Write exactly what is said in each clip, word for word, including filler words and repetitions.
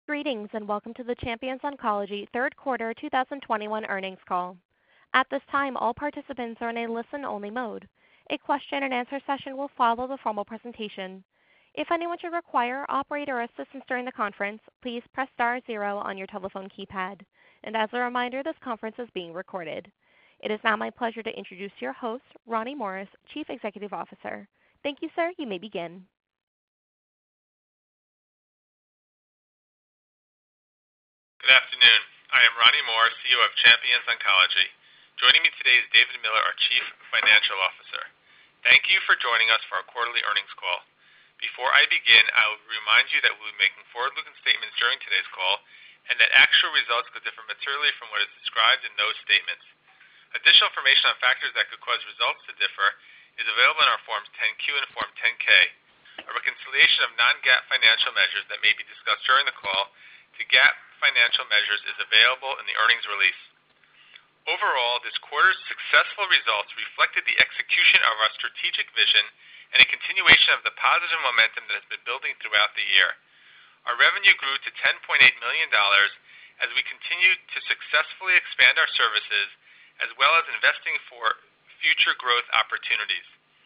Greetings and welcome to the Champions Oncology third quarter two thousand twenty-one earnings call. At this time, all participants are in a listen-only mode. A question and answer session will follow the formal presentation. If anyone should require operator assistance during the conference, please press star zero on your telephone keypad. And as a reminder, this conference is being recorded. It is now my pleasure to introduce your host, Ronnie Morris, Chief Executive Officer. Thank you, sir. You may begin. Good afternoon. I am Ronnie Moore, C E O of Champions Oncology. Joining me today is David Miller, our Chief Financial Officer. Thank you for joining us for our quarterly earnings call. Before I begin, I will remind you that we will be making forward-looking statements during today's call and that actual results could differ materially from what is described in those statements. Additional information on factors that could cause results to differ is available in our Forms ten Q and Form ten K. A reconciliation of non-GAAP financial measures that may be discussed during the call to GAAP financial measures is available in the earnings release. Overall, this quarter's successful results reflected the execution of our strategic vision and a continuation of the positive momentum that has been building throughout the year. Our revenue grew to ten point eight million dollars as we continue to successfully expand our services as well as investing for future growth opportunities.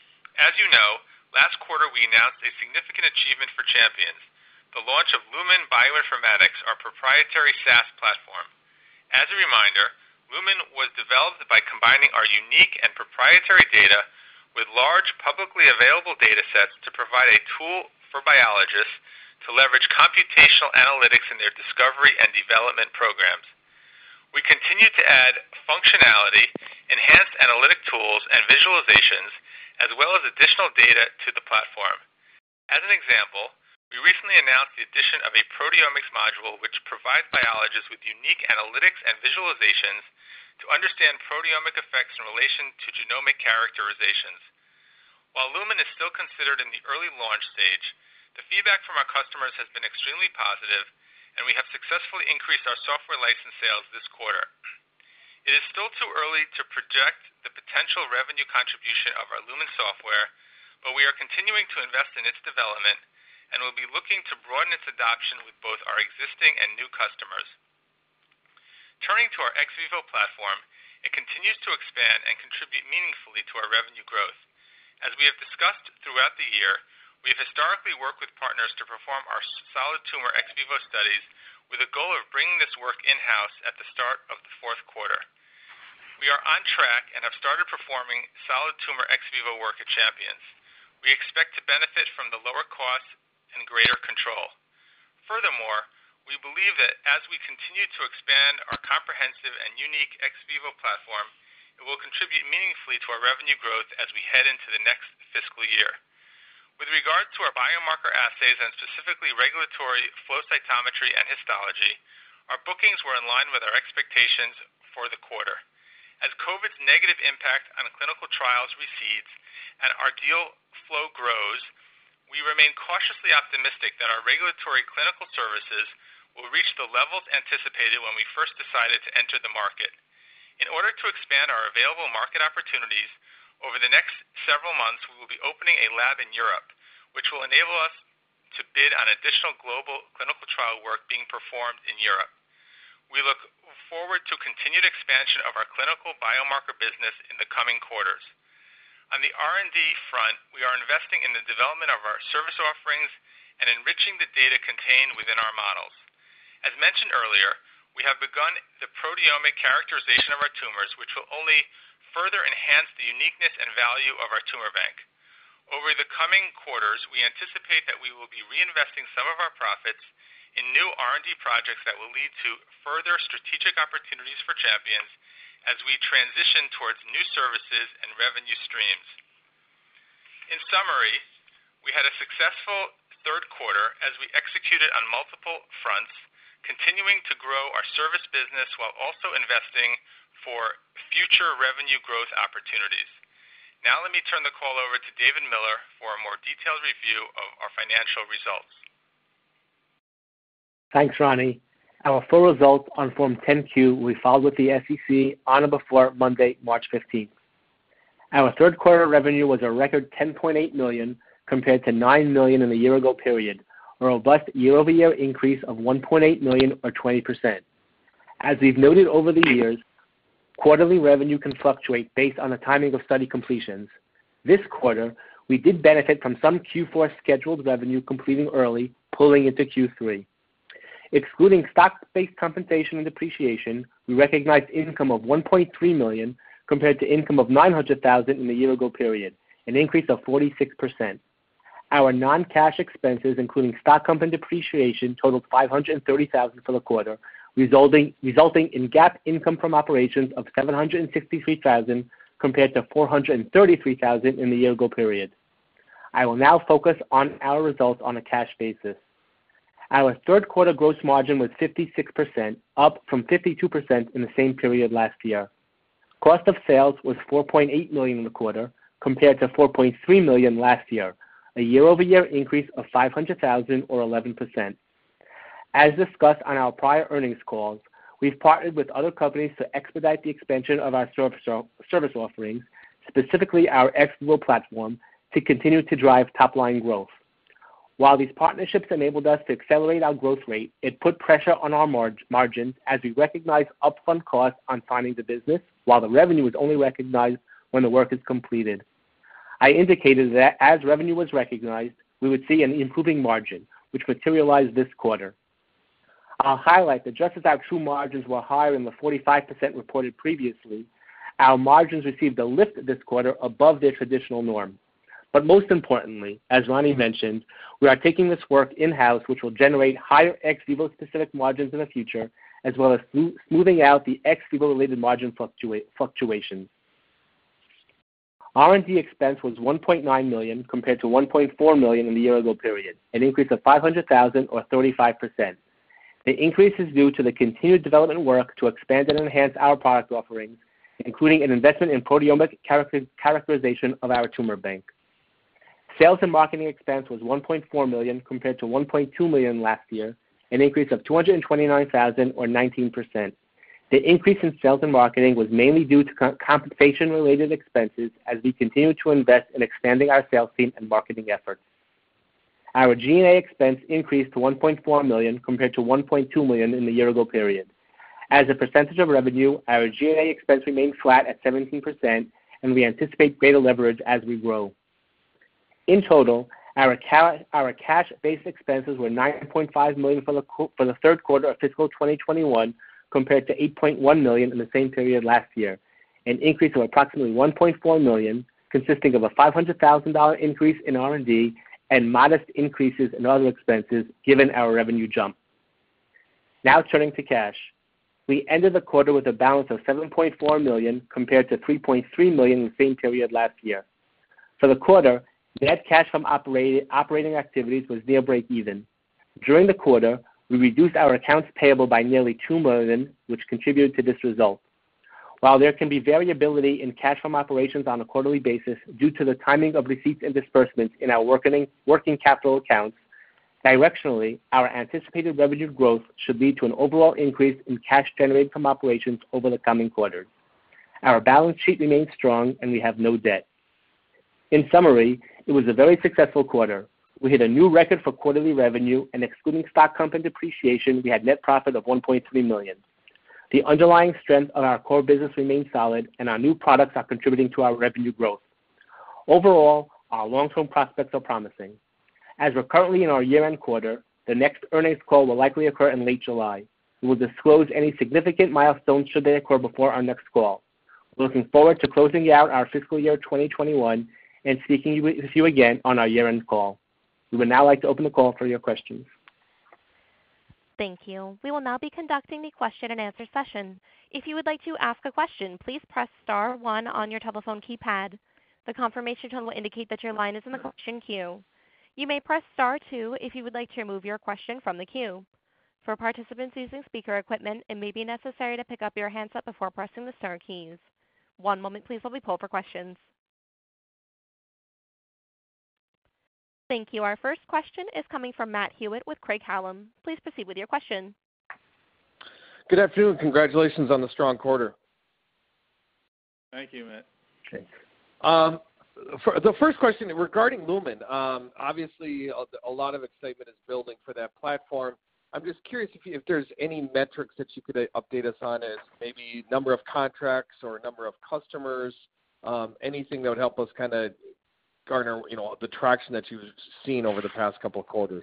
As you know, last quarter we announced a significant achievement for Champions, the launch of Lumen Bioinformatics, our proprietary SaaS platform. As a reminder, Lumen was developed by combining our unique and proprietary data with large publicly available data sets to provide a tool for biologists to leverage computational analytics in their discovery and development programs. We continue to add functionality, enhanced analytic tools, and visualizations, as well as additional data to the platform. As an example, we recently announced the addition of a proteomics module which provides biologists with unique analytics and visualizations to understand proteomic effects in relation to genomic characterizations. While Lumen is still considered in the early launch stage, the feedback from our customers has been extremely positive, and we have successfully increased our software license sales this quarter. It is still too early to project the potential revenue contribution of our Lumen software, but we are continuing to invest in its development and will be looking to broaden its adoption with both our existing and new customers. Turning to our ex vivo platform, it continues to expand and contribute meaningfully to our revenue growth. As we have discussed throughout the year, we have historically worked with partners to perform our solid tumor ex vivo studies with a goal of bringing this work in-house at the start of the fourth quarter. We are on track and have started performing solid tumor ex vivo work at Champions. We expect to benefit from the lower costs and greater control. Furthermore, we believe that as we continue to expand our comprehensive and unique ex vivo platform, it will contribute meaningfully to our revenue growth as we head into the next fiscal year. With regard to our biomarker assays and specifically regulatory flow cytometry and histology, our bookings were in line with our expectations for the quarter. As COVID's negative impact on clinical trials recedes and our deal flow grows, we remain cautiously optimistic that our regulatory clinical services will reach the levels anticipated when we first decided to enter the market. In order to expand our available market opportunities, over the next several months we will be opening a lab in Europe, which will enable us to bid on additional global clinical trial work being performed in Europe. We look forward to continued expansion of our clinical biomarker business in the coming quarters. On the R and D front, we are investing in the development of our service offerings and enriching the data contained within our models. As mentioned earlier, we have begun the proteomic characterization of our tumors, which will only further enhance the uniqueness and value of our tumor bank. Over the coming quarters, we anticipate that we will be reinvesting some of our profits in new R and D projects that will lead to further strategic opportunities for Champions as we transition towards new services and revenue streams. In summary, we had a successful third quarter as we executed on multiple fronts, continuing to grow our service business while also investing for future revenue growth opportunities. Now let me turn the call over to David Miller for a more detailed review of our financial results. Thanks, Ronnie. Our full results on Form ten Q will be filed with the S E C on or before Monday, March fifteenth. Our third quarter revenue was a record ten point eight million dollars compared to nine million dollars in the year-ago period, a robust year-over-year increase of one point eight million dollars or twenty percent. As we've noted over the years, quarterly revenue can fluctuate based on the timing of study completions. This quarter, we did benefit from some Q four scheduled revenue completing early, pulling into Q three. Excluding stock-based compensation and depreciation, we recognized income of one point three million dollars compared to income of nine hundred thousand dollars in the year-ago period, an increase of forty-six percent. Our non-cash expenses, including stock comp and depreciation, totaled five hundred thirty thousand dollars for the quarter, resulting, resulting in GAAP income from operations of seven hundred sixty-three thousand dollars compared to four hundred thirty-three thousand dollars in the year-ago period. I will now focus on our results on a cash basis. Our third quarter gross margin was fifty-six percent, up from fifty-two percent in the same period last year. Cost of sales was four point eight million dollars in the quarter, compared to four point three million dollars last year, a year-over-year increase of five hundred thousand dollars or eleven percent. As discussed on our prior earnings calls, we've partnered with other companies to expedite the expansion of our service offerings, specifically our Ex Vivo platform, to continue to drive top-line growth. While these partnerships enabled us to accelerate our growth rate, it put pressure on our mar- margins as we recognized upfront costs on signing the business, while the revenue is only recognized when the work is completed. I indicated that as revenue was recognized, we would see an improving margin, which materialized this quarter. I'll highlight that just as our true margins were higher than the forty-five percent reported previously, our margins received a lift this quarter above their traditional norm. But most importantly, as Ronnie mentioned, we are taking this work in-house, which will generate higher Ex Vivo specific margins in the future, as well as smoothing out the Ex Vivo related margin fluctua- fluctuations. R and D expense was one point nine million dollars compared to one point four million dollars in the year-ago period, an increase of five hundred thousand dollars or thirty-five percent. The increase is due to the continued development work to expand and enhance our product offerings, including an investment in proteomic character- characterization of our tumor bank. Sales and marketing expense was one point four million dollars compared to one point two million dollars last year, an increase of two hundred twenty-nine thousand dollars or nineteen percent. The increase in sales and marketing was mainly due to co- compensation-related expenses as we continue to invest in expanding our sales team and marketing efforts. Our G and A expense increased to one point four million dollars compared to one point two million dollars in the year-ago period. As a percentage of revenue, our G and A expense remained flat at seventeen percent, and we anticipate greater leverage as we grow. In total, our, ca- our cash-based expenses were nine point five million dollars for the, co- for the third quarter of fiscal twenty twenty-one compared to eight point one million dollars in the same period last year, an increase of approximately one point four million dollars, consisting of a five hundred thousand dollars increase in R and D and modest increases in other expenses given our revenue jump. Now turning to cash. We ended the quarter with a balance of seven point four million dollars compared to three point three million dollars in the same period last year. For the quarter, net cash from operating, operating activities was near break-even. During the quarter, we reduced our accounts payable by nearly two million dollars, which contributed to this result. While there can be variability in cash from operations on a quarterly basis due to the timing of receipts and disbursements in our working, working capital accounts, directionally, our anticipated revenue growth should lead to an overall increase in cash generated from operations over the coming quarters. Our balance sheet remains strong, and we have no debt. In summary, it was a very successful quarter. We hit a new record for quarterly revenue, and excluding stock comp and depreciation, we had net profit of one point three million dollars. The underlying strength of our core business remains solid, and our new products are contributing to our revenue growth. Overall, our long-term prospects are promising. As we're currently in our year-end quarter, the next earnings call will likely occur in late July. We will disclose any significant milestones should they occur before our next call. We're looking forward to closing out our fiscal year twenty twenty-one and speaking with you again on our year-end call. We would now like to open the call for your questions. Thank you. We will now be conducting the question and answer session. If you would like to ask a question, please press star one on your telephone keypad. The confirmation tone will indicate that your line is in the question queue. You may press star two if you would like to remove your question from the queue. For participants using speaker equipment, it may be necessary to pick up your handset before pressing the star keys. One moment please while we poll for questions. Thank you. Our first question is coming from Matt Hewitt with Craig-Hallum. Please proceed with your question. Good afternoon. Congratulations on the strong quarter. Thank you, Matt. Okay. Um, for the first question regarding Lumen, um, obviously a, a lot of excitement is building for that platform. I'm just curious if, you, if there's any metrics that you could uh, update us on, as maybe number of contracts or number of customers, um, anything that would help us kind of garner, you know, the traction that you've seen over the past couple of quarters.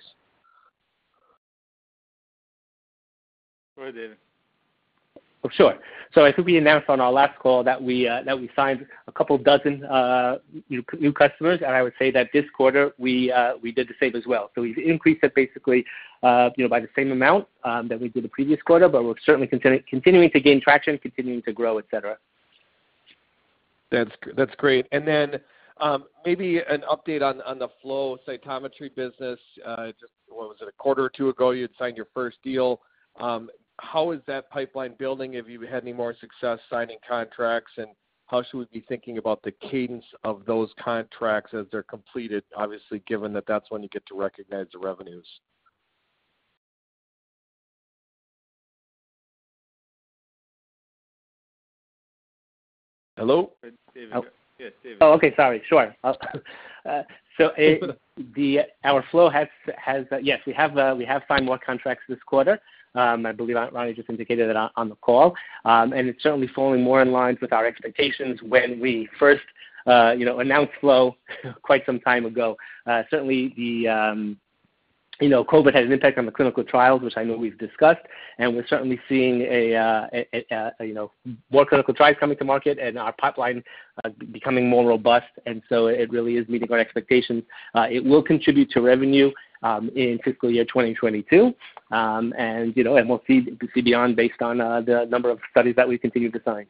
Go ahead, David. Oh, sure. So I think we announced on our last call that we uh, that we signed a couple dozen uh, new, new customers, and I would say that this quarter we uh, we did the same as well. So we've increased it basically, uh, you know, by the same amount um, that we did the previous quarter, but we're certainly continu- continuing to gain traction, continuing to grow, et cetera. That's that's great. And then um, maybe an update on, on the flow cytometry business. Uh, just what was it, a quarter or two ago you had signed your first deal. Um, how is that pipeline building? Have you had any more success signing contracts, and how should we be thinking about the cadence of those contracts as they're completed, obviously given that that's when you get to recognize the revenues? Hello? David. Oh. Yes, David. Oh, okay. Sorry. Sure. Uh, so it, the our flow has has uh, yes, we have uh, we have signed more contracts this quarter. Um, I believe Ronnie just indicated that on, on the call, um, and it's certainly falling more in line with our expectations when we first, uh, you know, announced flow quite some time ago. Uh, certainly, the um, you know, COVID had an impact on the clinical trials, which I know we've discussed, and we're certainly seeing a, uh, a, a, a you know, more clinical trials coming to market, and our pipeline uh, becoming more robust, and so it really is meeting our expectations. Uh, it will contribute to revenue um, in fiscal year twenty twenty-two, um, and you know, and we'll see see beyond based on uh, the number of studies that we continue to sign.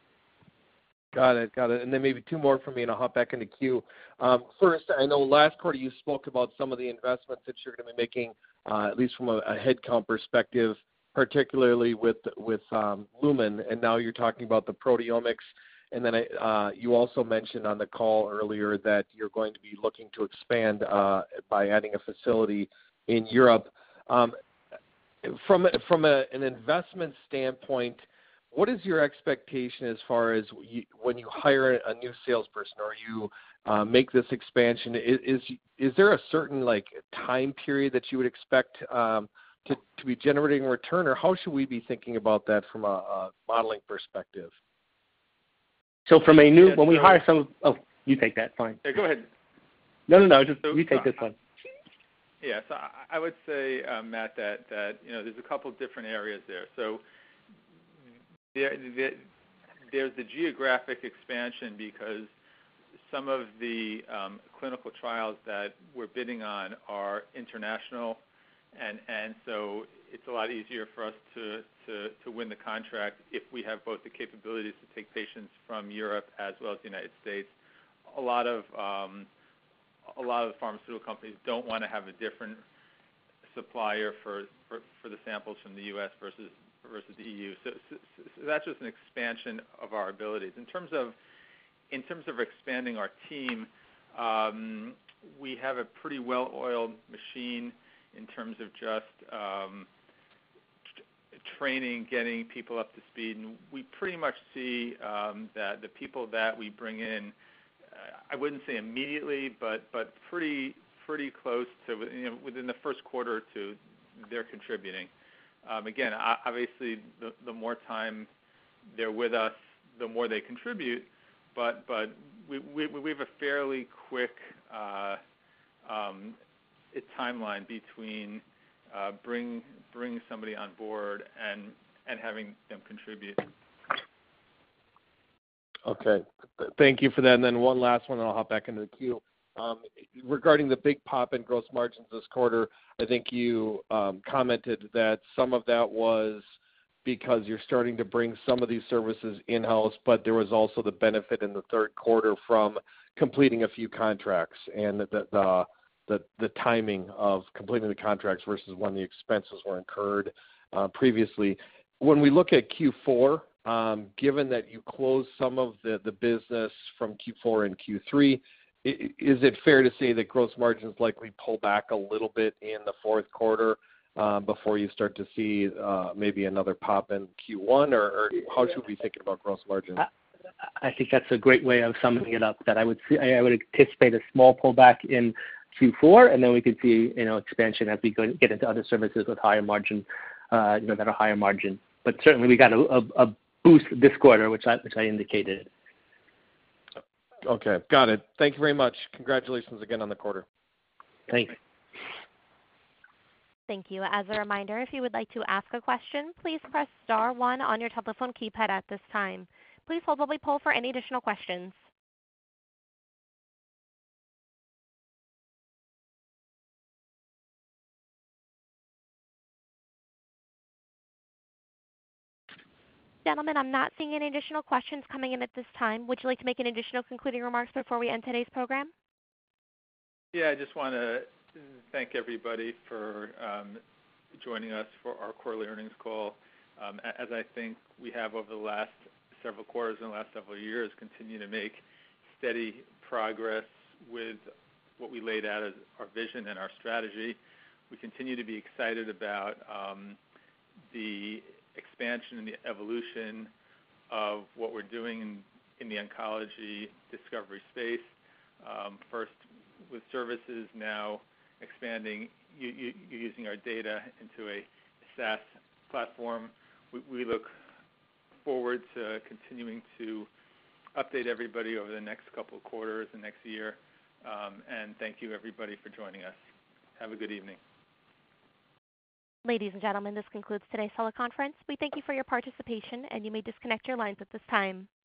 Got it, got it. And then maybe two more from me, and I'll hop back into queue. Um, first, I know last quarter you spoke about some of the investments that you're going to be making, uh, at least from a, a headcount perspective, particularly with with um, Lumen, and now you're talking about the proteomics. And then I, uh, you also mentioned on the call earlier that you're going to be looking to expand uh, by adding a facility in Europe. Um, from from a, an investment standpoint, what is your expectation as far as you, when you hire a new salesperson or you uh, make this expansion? Is, is is there a certain like time period that you would expect um, to to be generating a return, or how should we be thinking about that from a, a modeling perspective? So from a new, yeah, when we so, hire some, oh, you take that, fine. Yeah, go ahead. No, no, no, just so, you take so this one. Yeah, so I, I would say, uh, Matt, that, that, you know, there's a couple different areas there. So there, there, there's the geographic expansion because some of the um, clinical trials that we're bidding on are international, and, and so it's a lot easier for us to, to, to win the contract if we have both the capabilities to take patients from Europe as well as the United States. A lot of um, a lot of the pharmaceutical companies don't want to have a different supplier for, for, for the samples from the U S versus versus the E U. So, so, so that's just an expansion of our abilities. In terms of in terms of expanding our team, um, we have a pretty well-oiled machine in terms of just um, t- training, getting people up to speed, and we pretty much see um, that the people that we bring in, uh, I wouldn't say immediately, but but pretty pretty close to, you know, within the first quarter or two, they're contributing. Um, again, obviously, the, the more time they're with us, the more they contribute. But but we we, we have a fairly quick uh, um, timeline between uh, bring bringing somebody on board and and having them contribute. Okay, thank you for that. And then one last one, and I'll hop back into the queue. Um, regarding the big pop in gross margins this quarter, I think you um, commented that some of that was because you're starting to bring some of these services in-house, but there was also the benefit in the third quarter from completing a few contracts and the the the, the timing of completing the contracts versus when the expenses were incurred uh, previously. When we look at Q four, um, given that you closed some of the, the business from Q four and Q three, is it fair to say that gross margins likely pull back a little bit in the fourth quarter uh, before you start to see uh, maybe another pop in Q one, or, or how should we be thinking about gross margins? I think that's a great way of summing it up, that I would see, I would anticipate a small pullback in Q four, and then we could see, you know, expansion as we go get into other services with higher margin, uh, you know, that are higher margin. But certainly we got a, a, a boost this quarter, which I, which I indicated. Okay, got it. Thank you very much. Congratulations again on the quarter. Thanks. Thank you. As a reminder, if you would like to ask a question, please press star one on your telephone keypad at this time. Please hold while we poll for any additional questions. Gentlemen, I'm not seeing any additional questions coming in at this time. Would you like to make any additional concluding remarks before we end today's program? Yeah, I just want to thank everybody for um, joining us for our quarterly earnings call. Um, as I think we have over the last several quarters and the last several years, continue to make steady progress with what we laid out as our vision and our strategy. We continue to be excited about um, the expansion and the evolution of what we're doing in, in the oncology discovery space. Um, first, with services, now expanding you, you, using our data into a SaaS platform. We, we look forward to continuing to update everybody over the next couple of quarters and next year. Um, and thank you, everybody, for joining us. Have a good evening. Ladies and gentlemen, this concludes today's teleconference. We thank you for your participation, and you may disconnect your lines at this time.